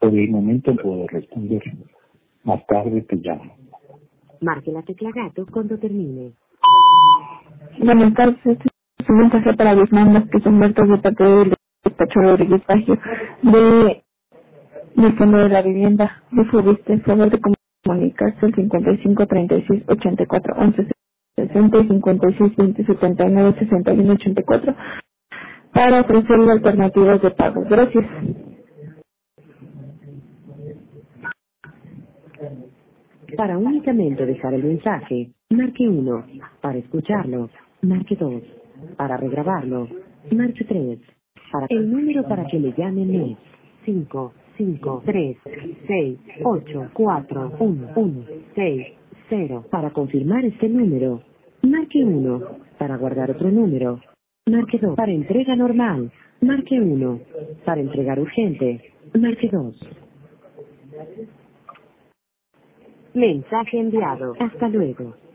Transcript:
Por el momento puedo responder. Más tarde te llamo. Marque la tecla gato cuando termine. Buenas tardes, este es un mensaje para Guzmán Vázquez Humberto de parte del despacho Rodríguez Pagio del Fondo de la Vivienda. De favor de comunicarse al 55 36 84 11 60 y 56 20 79 61 84 para ofrecerle alternativas de pago. Gracias. Para únicamente dejar el mensaje, marque 1. Para escucharlo, marque 2. Para regrabarlo, marque 3. El número para que le llamen es 5 5 3 6 8 4 1 1 6 0. Para confirmar este número, marque 1. Para guardar otro número, marque 2. Para entrega normal, marque 1. Para entregar urgente, marque 2. Mensaje enviado. Hasta luego.